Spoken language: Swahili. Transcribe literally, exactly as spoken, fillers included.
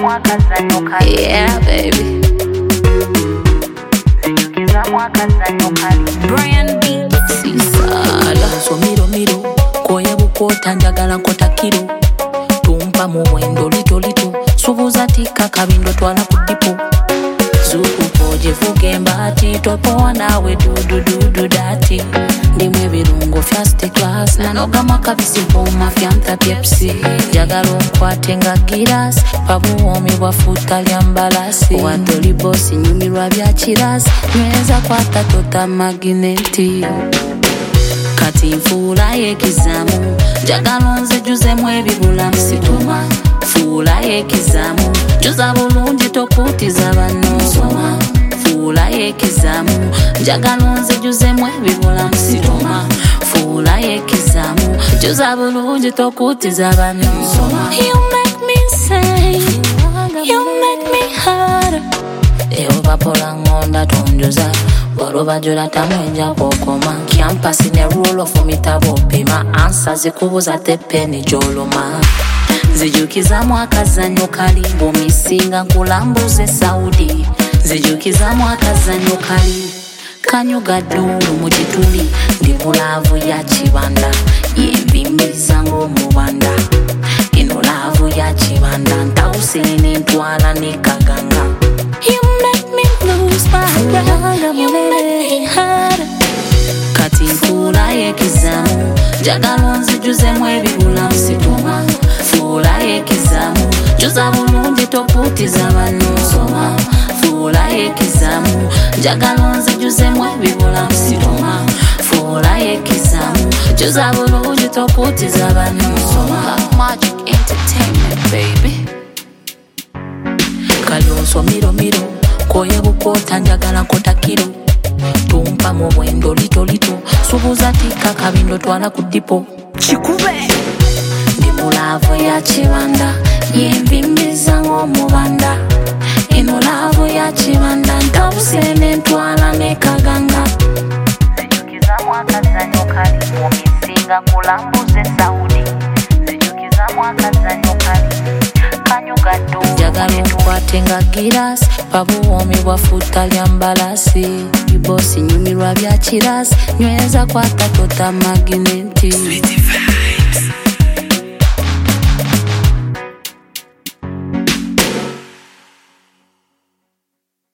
Yeah, baby. Brian Beats. Sisala so miro miro koye bukota njagala nkota kiro tumpa mu mwendo lito lito subuza tika kabindo twala ku dipo zuku poje vuge mbati topoa nawe dudu dudu dati ndimwe birungo first class nanoga makabisi mpoma fyanta Pepsi jagala nkwate nga giras pabuwomi bwafuta lya mbalasi wadoli bosi nyumirwa bya kiras nyweza kwata tota magneti kati nfuula yekizamu njagala nzijuzemu ebibulamu situma fuula yekizamu juza bulungi tokutiza banno fuula yekizamu njagala nzijuzemu ebibulamu situma fuula yekizamu juza bulungi tokutiza banno. You make me say, you make me hard. Eyo bapola ngonda tonjoza Boroba jula tamwenja pokoma Kiampasi ne rulo fomita bopima Ansa zikubuza tepeni joloma Zijukiza mwaka zanyo kali Bomisinga kulambuze Saudi Zijukiza mwaka zanyo kali Kanyuga duru mujituli Ndibulavu ya chibanda Yevimbi zangu mubanda Inulavu ya chibanda Ntausini ntwala nikaganga. You make me lose my breath. You make me hard. Kati nfuula yekizamu njagala nzijuzemu ebibulamu situma fuula yekizamu juza bulungi tokutiza banno fuula yekizamu njagala nzijuzemu ebibulamu situma fuula yekizamu juza bulungi tokutiza banno. Magic Entertainment, baby. Kalonso miro miro koye bukota njagala nkota kiro tumpa mu bwendo lito lito subuza tika kabindo twala ku dipo Chikube. ndi mulavu ya chibanda yemvimbiza ng'omubanda ino lavu ya chibanda ntabusene ntwala nekaganga zijukiza mwaka zanyo kali Mumisinga kulambuze Saudi zijukiza mwaka zanyo kali Kanyuga duru njagala nkwate nga giras pabuwomi bwafuta lya mbalasi ibosi nyumirwa bya kiras nyweza kwata tota magneti.